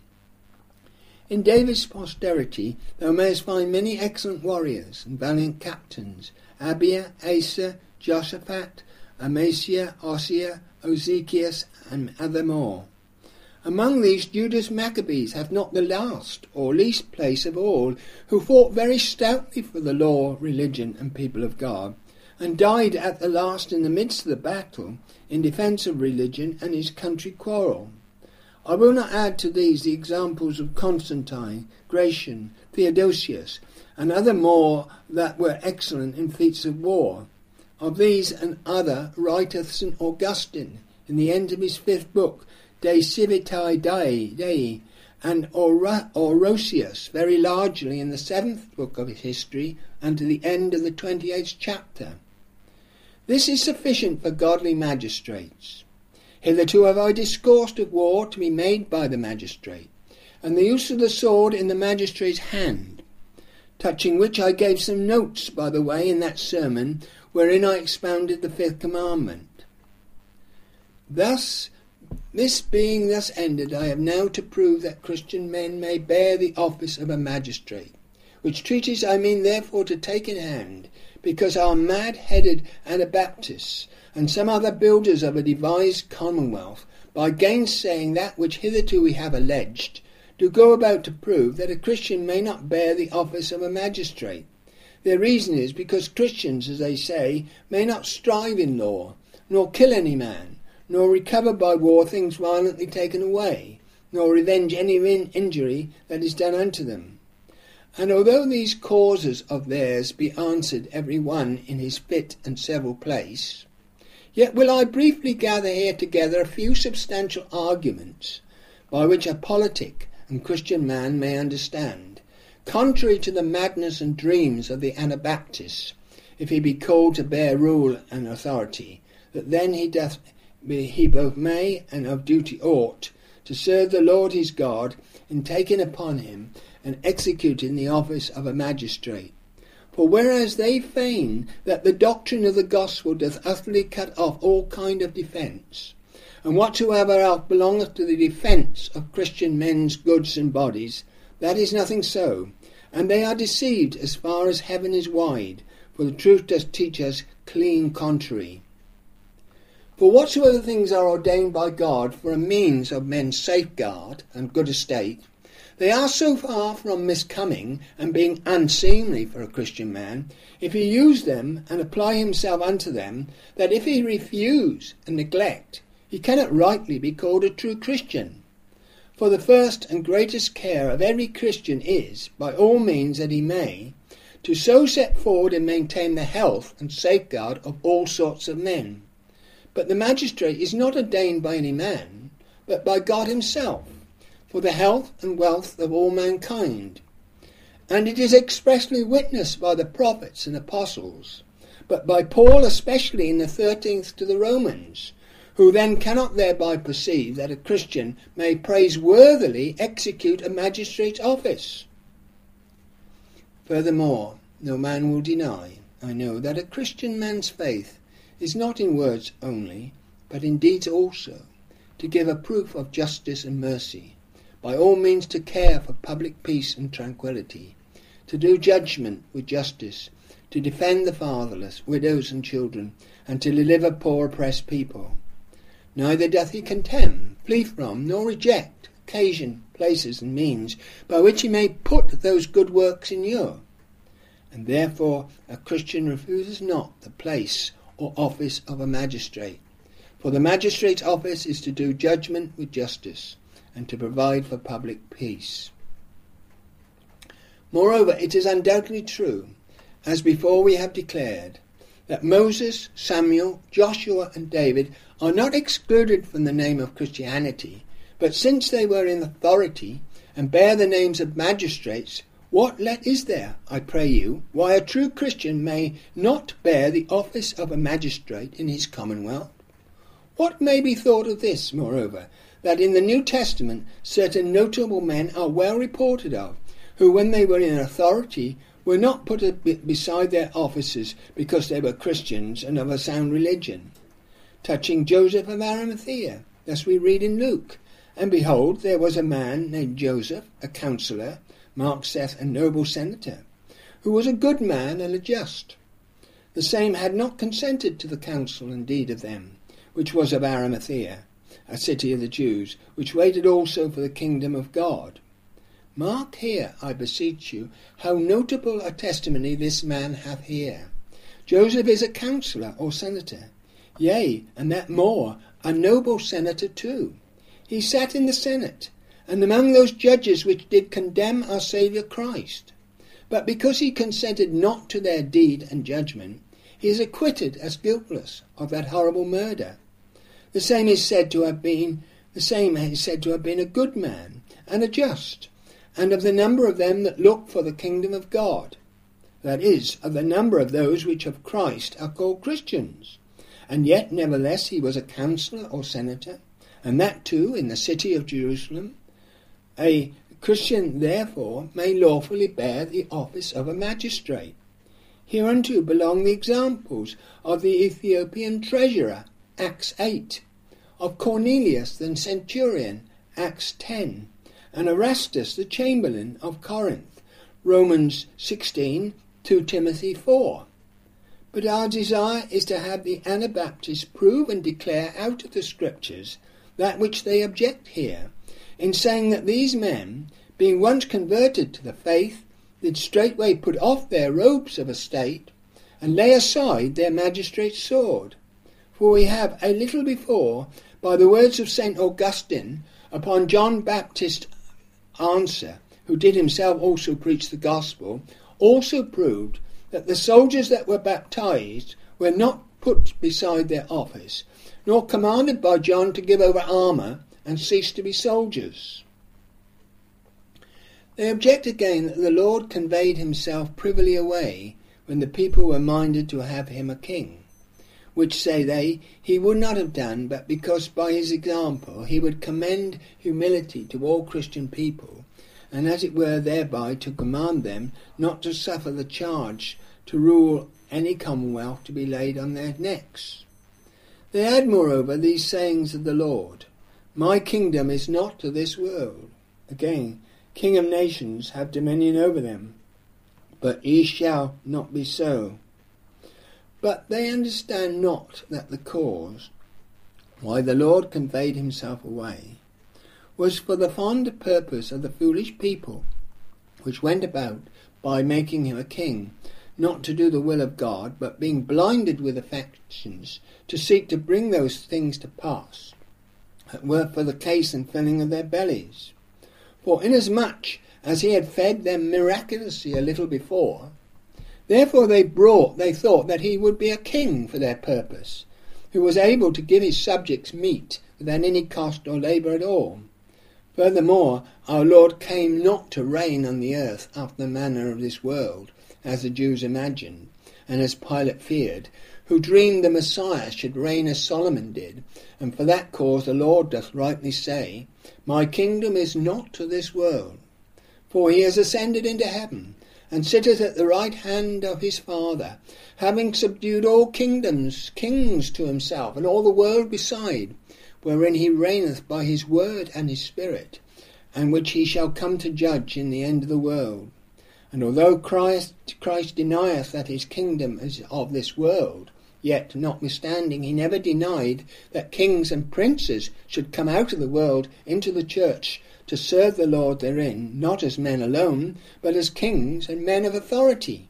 In David's posterity thou mayest find many excellent warriors and valiant captains, Abiah, Asa, Joshaphat, Amasiah, Ossiah, Ozekias, and other more. Among these Judas Maccabees hath not the last or least place of all, who fought very stoutly for the law, religion, and people of God, and died at the last in the midst of the battle in defence of religion and his country quarrel. I will not add to these the examples of Constantine, Gratian, Theodosius, and other more that were excellent in feats of war. Of these and other writeth Saint Augustine in the end of his fifth book, De Civitae Dei, Dei and Ora, Orosius very largely in the seventh book of his history and to the end of the twenty-eighth chapter. This is sufficient for godly magistrates. Hitherto have I discoursed of war to be made by the magistrate, and the use of the sword in the magistrate's hand, touching which I gave some notes by the way in that sermon wherein I expounded the fifth commandment. Thus, this being thus ended, I have now to prove that Christian men may bear the office of a magistrate, which treatise I mean therefore to take in hand, because our mad-headed Anabaptists and some other builders of a devised commonwealth, by gainsaying that which hitherto we have alleged, do go about to prove that a Christian may not bear the office of a magistrate. Their reason is because Christians, as they say, may not strive in law, nor kill any man, nor recover by war things violently taken away, nor revenge any in- injury that is done unto them. And although these causes of theirs be answered every one in his fit and several place, yet will I briefly gather here together a few substantial arguments by which a politic and Christian man may understand, contrary to the madness and dreams of the Anabaptists, if he be called to bear rule and authority, that then he doth he both may and of duty ought to serve the Lord his God in taking upon him and executing the office of a magistrate. For whereas they feign that the doctrine of the gospel doth utterly cut off all kind of defence, and whatsoever else belongeth to the defence of Christian men's goods and bodies, that is nothing so, and they are deceived as far as heaven is wide, for the truth does teach us clean contrary. For whatsoever things are ordained by God for a means of men's safeguard and good estate, they are so far from miscoming and being unseemly for a Christian man, if he use them and apply himself unto them, that if he refuse and neglect, he cannot rightly be called a true Christian. For the first and greatest care of every Christian is, by all means that he may, to so set forward and maintain the health and safeguard of all sorts of men. But the magistrate is not ordained by any man, but by God himself, for the health and wealth of all mankind. And it is expressly witnessed by the prophets and apostles, but by Paul especially in the thirteenth to the Romans, who then cannot thereby perceive that a Christian may praiseworthily execute a magistrate's office. Furthermore, no man will deny, I know, that a Christian man's faith is not in words only, but in deeds also, to give a proof of justice and mercy, by all means to care for public peace and tranquillity, to do judgment with justice, to defend the fatherless, widows and children, and to deliver poor oppressed people. Neither doth he contemn, flee from, nor reject occasion, places, and means by which he may put those good works in you. And therefore a Christian refuses not the place or office of a magistrate. For the magistrate's office is to do judgment with justice, and to provide for public peace. Moreover, it is undoubtedly true, as before we have declared, that Moses, Samuel, Joshua, and David are not excluded from the name of Christianity, but since they were in authority and bear the names of magistrates, what let is there, I pray you, why a true Christian may not bear the office of a magistrate in his commonwealth? What may be thought of this, moreover, that in the New Testament certain notable men are well reported of, who when they were in authority were not put beside their officers because they were Christians and of a sound religion? Touching Joseph of Arimathea, thus we read in Luke, and behold, there was a man named Joseph, a counsellor, Mark saith a noble senator, who was a good man and a just. The same had not consented to the counsel and deed of them, which was of Arimathea, a city of the Jews, which waited also for the kingdom of God. Mark here, I beseech you, how notable a testimony this man hath here. Joseph is a counsellor or senator, yea, and that more, a noble senator too. He sat in the senate, and among those judges which did condemn our Saviour Christ. But because he consented not to their deed and judgment, he is acquitted as guiltless of that horrible murder. The same is said to have been The same is said to have been a good man and a just, and of the number of them that look for the kingdom of God. That is, of the number of those which of Christ are called Christians. And yet, nevertheless, he was a councillor or senator, and that too in the city of Jerusalem. A Christian, therefore, may lawfully bear the office of a magistrate. Hereunto belong the examples of the Ethiopian treasurer, Acts eight, of Cornelius the centurion, Acts ten, and Erastus the chamberlain of Corinth, Romans sixteen, Second Timothy four. But our desire is to have the Anabaptists prove and declare out of the Scriptures that which they object here, in saying that these men, being once converted to the faith, did straightway put off their robes of estate, and lay aside their magistrate's sword. For we have a little before, by the words of Saint Augustine, upon John Baptist's answer, who did himself also preach the gospel, also proved that the soldiers that were baptized were not put beside their office, nor commanded by John to give over armour and cease to be soldiers. They object again that the Lord conveyed himself privily away when the people were minded to have him a king, which, say they, he would not have done, but because by his example he would commend humility to all Christian people, and as it were thereby to command them not to suffer the charge to rule any commonwealth to be laid on their necks. They add moreover these sayings of the Lord, My kingdom is not of this world. Again, King of nations have dominion over them, but ye shall not be so. But they understand not that the cause why the Lord conveyed himself away was for the fond purpose of the foolish people, which went about by making him a king, not to do the will of God, but being blinded with affections, to seek to bring those things to pass that were for the case and filling of their bellies. For inasmuch as he had fed them miraculously a little before, therefore they brought, they thought that he would be a king for their purpose, who was able to give his subjects meat without any cost or labour at all. Furthermore, our Lord came not to reign on the earth after the manner of this world, as the Jews imagined, and as Pilate feared, who dreamed the Messiah should reign as Solomon did, and for that cause the Lord doth rightly say, My kingdom is not to this world. For he has ascended into heaven, and sitteth at the right hand of his Father, having subdued all kingdoms, kings to himself, and all the world beside, wherein he reigneth by his word and his Spirit, and which he shall come to judge in the end of the world. And although Christ, Christ denieth that his kingdom is of this world, yet, notwithstanding, he never denied that kings and princes should come out of the world into the church to serve the Lord therein, not as men alone, but as kings and men of authority.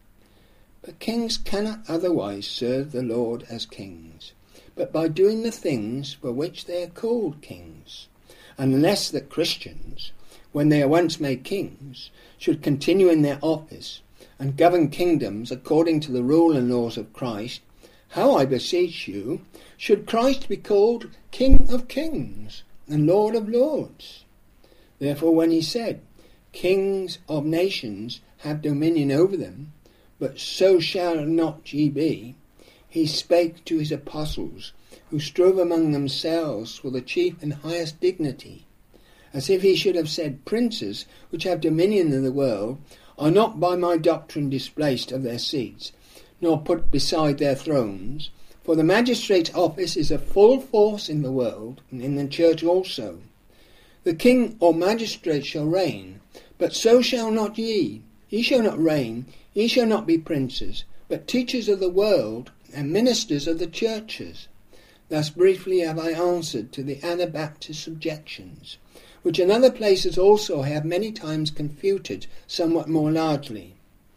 But kings cannot otherwise serve the Lord as kings, but by doing the things for which they are called kings, unless that Christians, when they are once made kings, should continue in their office, and govern kingdoms according to the rule and laws of Christ. How, I beseech you, should Christ be called King of kings and Lord of lords? Therefore when he said, Kings of nations have dominion over them, but so shall not ye be, he spake to his apostles, who strove among themselves for the chief and highest dignity, as if he should have said, Princes which have dominion in the world are not by my doctrine displaced of their seats, nor put beside their thrones, for the magistrate's office is of full force in the world, and in the church also. The king or magistrate shall reign, but so shall not ye. Ye shall not reign, ye shall not be princes, but teachers of the world, and ministers of the churches. Thus briefly have I answered to the Anabaptist objections, which in other places also I have many times confuted somewhat more largely.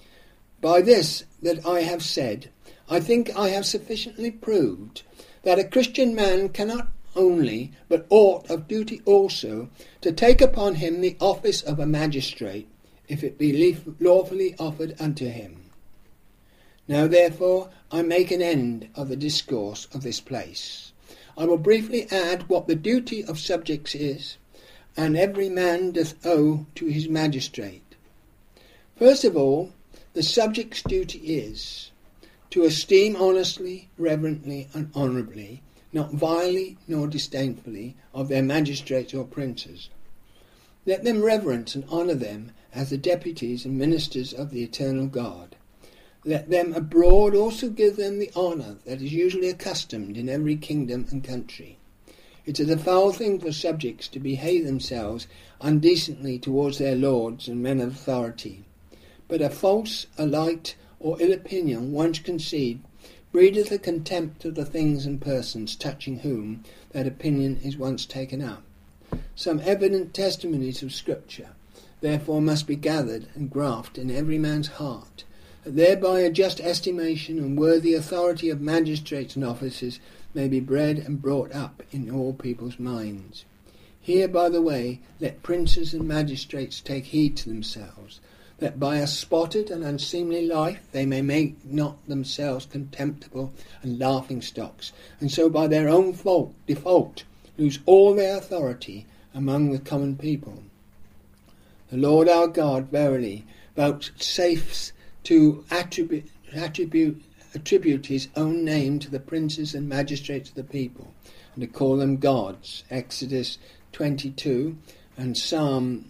By this that I have said, I think I have sufficiently proved that a Christian man cannot only, but ought of duty also, to take upon him the office of a magistrate, if it be lawfully offered unto him. Now therefore I make an end of the discourse of this place. I will briefly add what the duty of subjects is, and every man doth owe to his magistrate. First of all, the subject's duty is to esteem honestly, reverently, and honourably, not vilely nor disdainfully, of their magistrates or princes. Let them reverence and honour them as the deputies and ministers of the eternal God. Let them abroad also give them the honour that is usually accustomed in every kingdom and country. It is a foul thing for subjects to behave themselves undecently towards their lords and men of authority. But a false, a light, or ill opinion once conceived breedeth a contempt of the things and persons touching whom that opinion is once taken up. Some evident testimonies of Scripture therefore must be gathered and grafted in every man's heart, that thereby a just estimation and worthy authority of magistrates and officers may be bred and brought up in all people's minds. Here, by the way, let princes and magistrates take heed to themselves, that by a spotted and unseemly life they may make not themselves contemptible and laughing stocks, and so by their own fault, default lose all their authority among the common people. The Lord our God verily vouchsafes to attribute, attribute, attribute his own name to the princes and magistrates of the people, and to call them gods. Exodus twenty-two and Psalm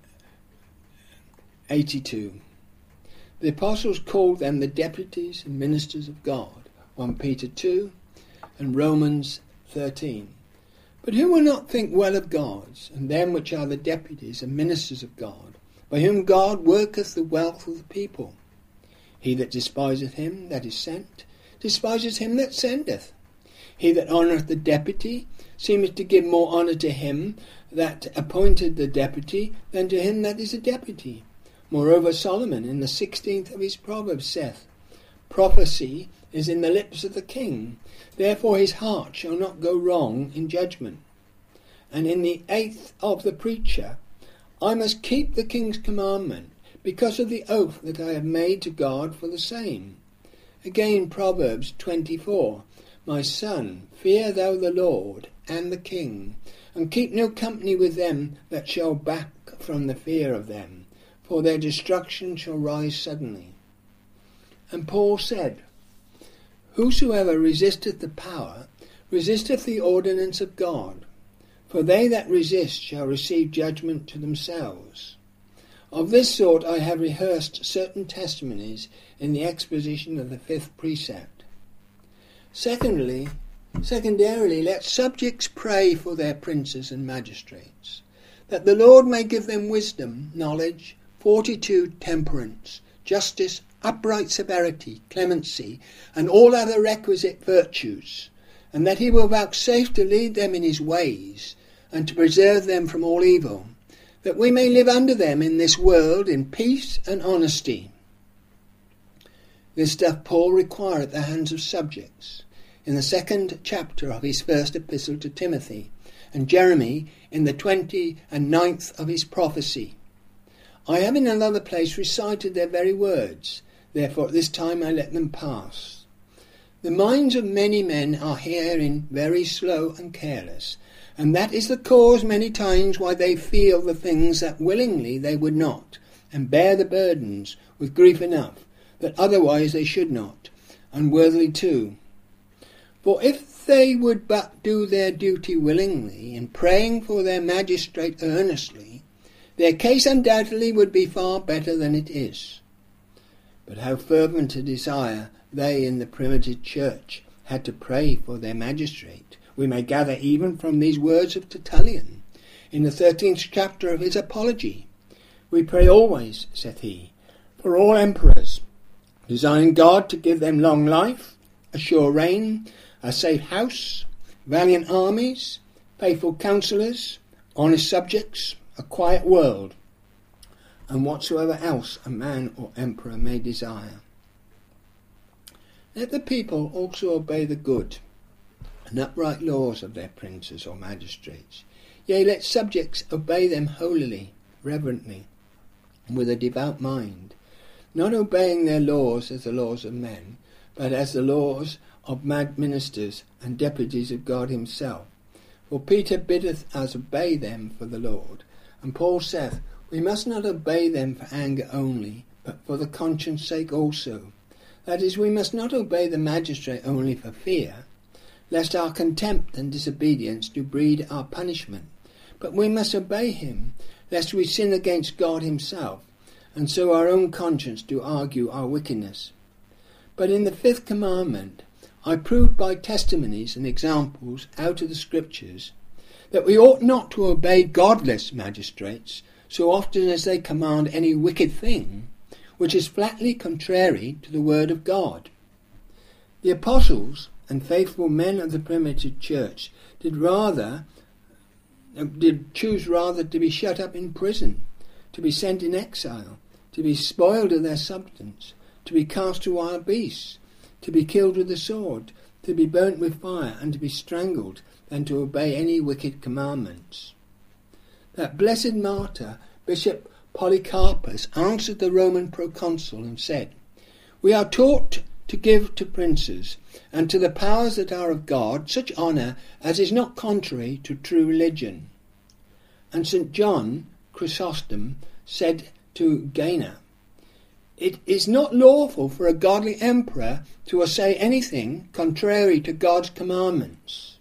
eighty-two. The apostles called them the deputies and ministers of God. First Peter two and Romans thirteen. But who will not think well of gods, and them which are the deputies and ministers of God, by whom God worketh the wealth of the people? He that despiseth him that is sent, despiseth him that sendeth. He that honoureth the deputy, seemeth to give more honour to him that appointed the deputy than to him that is a deputy. Moreover, Solomon in the sixteenth of his Proverbs saith, Prophecy is in the lips of the king, therefore his heart shall not go wrong in judgment. And in the eighth of the preacher, I must keep the king's commandment, because of the oath that I have made to God for the same. Again, Proverbs twenty-four, My son, fear thou the Lord and the king, and keep no company with them that shall back from the fear of them, for their destruction shall rise suddenly. And Paul said, Whosoever resisteth the power, resisteth the ordinance of God, for they that resist shall receive judgment to themselves. Of this sort I have rehearsed certain testimonies in the exposition of the fifth precept. Secondly, secondarily, let subjects pray for their princes and magistrates, that the Lord may give them wisdom, knowledge, fortitude, temperance, justice, upright severity, clemency, and all other requisite virtues, and that he will vouchsafe to lead them in his ways, and to preserve them from all evil, that we may live under them in this world in peace and honesty. This doth Paul require at the hands of subjects, in the second chapter of his first epistle to Timothy, and Jeremy in the twenty and ninth of his prophecy. I have in another place recited their very words, therefore at this time I let them pass. The minds of many men are herein very slow and careless, and that is the cause many times why they feel the things that willingly they would not, and bear the burdens with grief enough, that otherwise they should not, unworthily too. For if they would but do their duty willingly, in praying for their magistrate earnestly, their case undoubtedly would be far better than it is. But how fervent a desire they in the primitive church had to pray for their magistrate, we may gather even from these words of Tertullian, in the thirteenth chapter of his Apology. We pray always, saith he, for all emperors, desiring God to give them long life, a sure reign, a safe house, valiant armies, faithful counsellors, honest subjects, a quiet world, and whatsoever else a man or emperor may desire. Let the people also obey the good and upright laws of their princes or magistrates. Yea, let subjects obey them holily, reverently, and with a devout mind, not obeying their laws as the laws of men, but as the laws of mad ministers and deputies of God himself. For Peter biddeth us obey them for the Lord. And Paul saith, we must not obey them for anger only, but for the conscience sake also. That is, we must not obey the magistrate only for fear, lest our contempt and disobedience do breed our punishment. But we must obey him, lest we sin against God himself, and so our own conscience do argue our wickedness. But in the fifth commandment, I proved by testimonies and examples out of the Scriptures that we ought not to obey godless magistrates so often as they command any wicked thing, which is flatly contrary to the word of God. The apostles and faithful men of the primitive church did rather did choose rather to be shut up in prison, to be sent in exile, to be spoiled of their substance, to be cast to wild beasts, to be killed with the sword, to be burnt with fire, and to be strangled, than to obey any wicked commandments. That blessed martyr, Bishop Polycarpus, answered the Roman proconsul and said, we are taught to give to princes and to the powers that are of God such honour as is not contrary to true religion. And Saint John Chrysostom said to Gana, it is not lawful for a godly emperor to say anything contrary to God's commandments.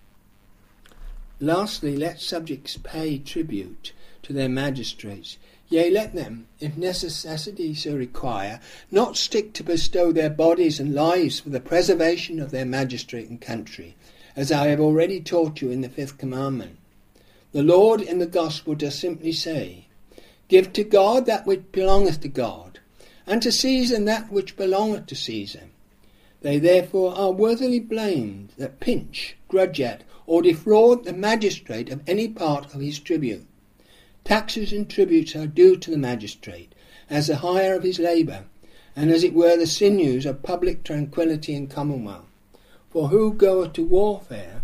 Lastly, let subjects pay tribute to their magistrates. Yea, let them, if necessity so require, not stick to bestow their bodies and lives for the preservation of their magistrate and country, as I have already taught you in the fifth commandment. The Lord in the gospel does simply say, give to God that which belongeth to God, and to Caesar that which belongeth to Caesar. They therefore are worthily blamed that pinch, grudge at, or defraud the magistrate of any part of his tribute. Taxes and tributes are due to the magistrate, as the hire of his labour, and as it were the sinews of public tranquillity and commonwealth. For who goeth to warfare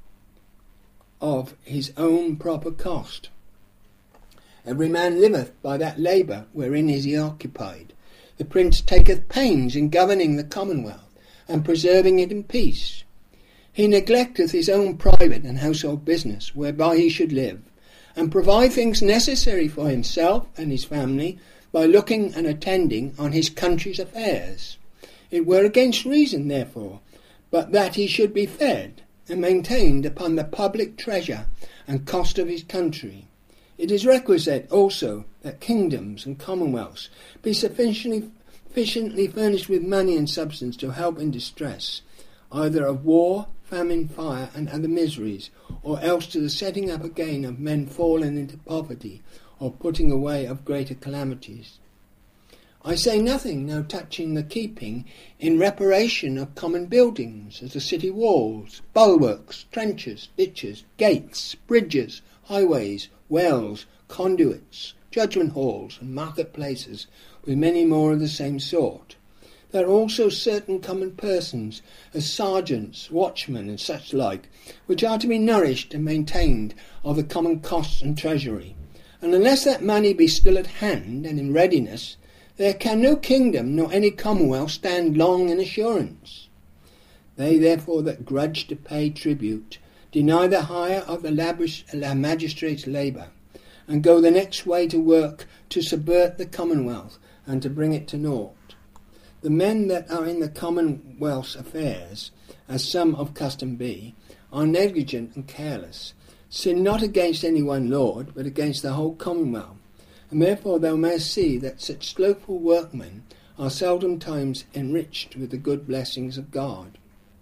of his own proper cost? Every man liveth by that labour wherein is he occupied. The prince taketh pains in governing the commonwealth, and preserving it in peace. He neglecteth his own private and household business, whereby he should live, and provide things necessary for himself and his family by looking and attending on his country's affairs. It were against reason, therefore, but that he should be fed and maintained upon the public treasure and cost of his country. It is requisite also that kingdoms and commonwealths be sufficiently, sufficiently furnished with money and substance to help in distress, either of war, famine, fire, and other miseries, or else to the setting up again of men fallen into poverty, or putting away of greater calamities. I say nothing now touching the keeping in reparation of common buildings, as the city walls, bulwarks, trenches, ditches, gates, bridges, highways, wells, conduits, judgment halls, and marketplaces, with many more of the same sort. There are also certain common persons, as sergeants, watchmen, and such like, which are to be nourished and maintained of the common costs and treasury. And unless that money be still at hand and in readiness, there can no kingdom nor any commonwealth stand long in assurance. They therefore that grudge to pay tribute deny the hire of the magistrate's labour, and go the next way to work to subvert the commonwealth and to bring it to naught. The men that are in the commonwealth's affairs, as some of custom be, are negligent and careless, sin not against any one lord, but against the whole commonwealth. And therefore thou mayest see that such slothful workmen are seldom times enriched with the good blessings of God.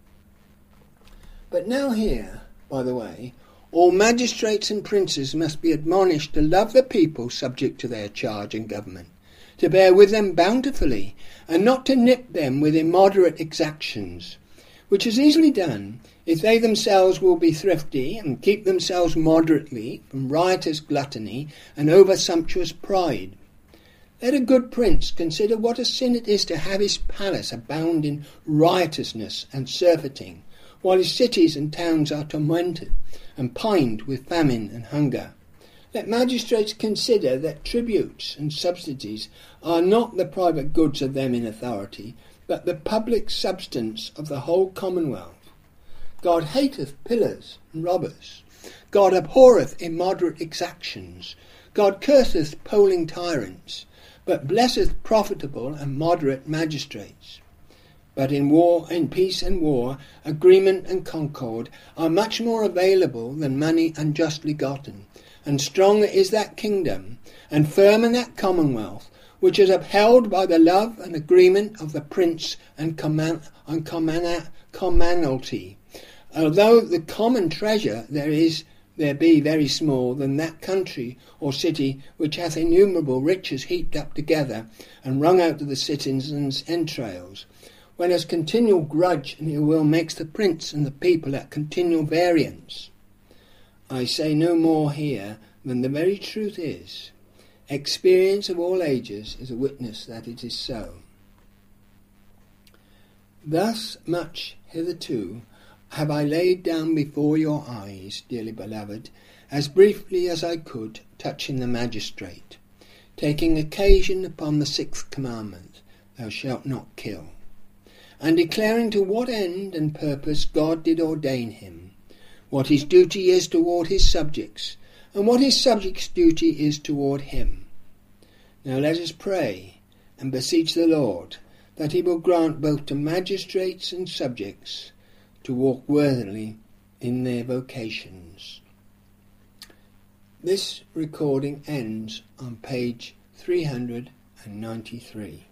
But now here, by the way, all magistrates and princes must be admonished to love the people subject to their charge and government, to bear with them bountifully, and not to nip them with immoderate exactions, which is easily done if they themselves will be thrifty and keep themselves moderately from riotous gluttony and over-sumptuous pride. Let a good prince consider what a sin it is to have his palace abound in riotousness and surfeiting, while his cities and towns are tormented and pined with famine and hunger. Let magistrates consider that tributes and subsidies are not the private goods of them in authority, but the public substance of the whole commonwealth. God hateth pillars and robbers. God abhorreth immoderate exactions. God curseth polling tyrants, but blesseth profitable and moderate magistrates. But in war, in peace and war, agreement and concord are much more available than money unjustly gotten, and stronger is that kingdom, and firm in that commonwealth, which is upheld by the love and agreement of the prince and, comman- and commana- commonalty. Although the common treasure there is there be very small, than that country or city which hath innumerable riches heaped up together, and wrung out of the citizens' entrails, whereas continual grudge and ill will makes the prince and the people at continual variance. I say no more here than the very truth is. Experience of all ages is a witness that it is so. Thus much hitherto have I laid down before your eyes, dearly beloved, as briefly as I could, touching the magistrate, taking occasion upon the sixth commandment, thou shalt not kill, and declaring to what end and purpose God did ordain him, what his duty is toward his subjects, and what his subjects' duty is toward him. Now let us pray and beseech the Lord that he will grant both to magistrates and subjects to walk worthily in their vocations. This recording ends on page three hundred ninety-three.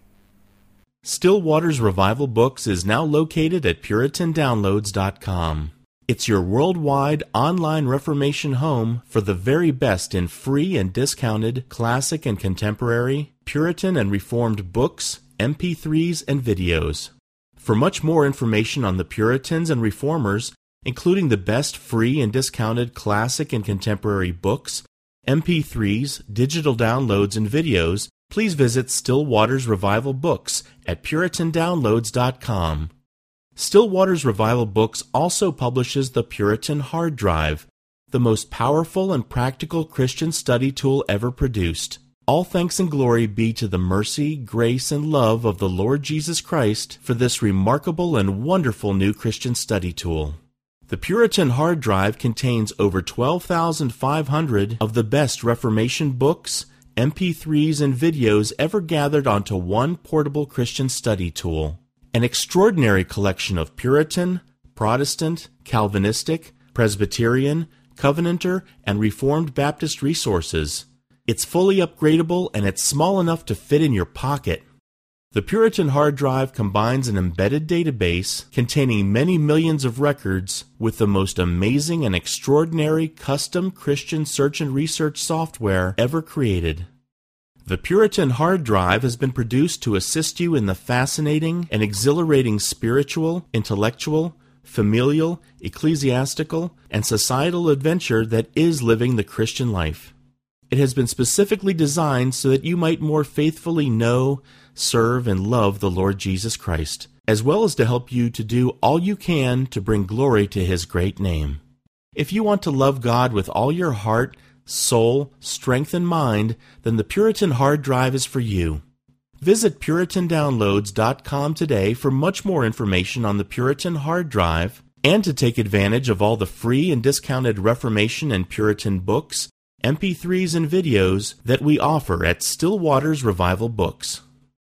Still Waters Revival Books is now located at Puritan Downloads dot com. It's your worldwide online Reformation home for the very best in free and discounted classic and contemporary, Puritan and Reformed books, M P threes, and videos. For much more information on the Puritans and Reformers, including the best free and discounted classic and contemporary books, M P threes, digital downloads, and videos, please visit Still Waters Revival Books at Puritan Downloads dot com. Still Waters Revival Books also publishes the Puritan Hard Drive, the most powerful and practical Christian study tool ever produced. All thanks and glory be to the mercy, grace, and love of the Lord Jesus Christ for this remarkable and wonderful new Christian study tool. The Puritan Hard Drive contains over twelve thousand five hundred of the best Reformation books, M P threes, and videos ever gathered onto one portable Christian study tool. An extraordinary collection of Puritan, Protestant, Calvinistic, Presbyterian, Covenanter, and Reformed Baptist resources. It's fully upgradable and it's small enough to fit in your pocket. The Puritan Hard Drive combines an embedded database containing many millions of records with the most amazing and extraordinary custom Christian search and research software ever created. The Puritan Hard Drive has been produced to assist you in the fascinating and exhilarating spiritual, intellectual, familial, ecclesiastical, and societal adventure that is living the Christian life. It has been specifically designed so that you might more faithfully know, serve, and love the Lord Jesus Christ, as well as to help you to do all you can to bring glory to His great name. If you want to love God with all your heart, soul, strength, and mind, then the Puritan Hard Drive is for you. Visit Puritan Downloads dot com today for much more information on the Puritan Hard Drive and to take advantage of all the free and discounted Reformation and Puritan books, M P threes, and videos that we offer at Still Waters Revival Books.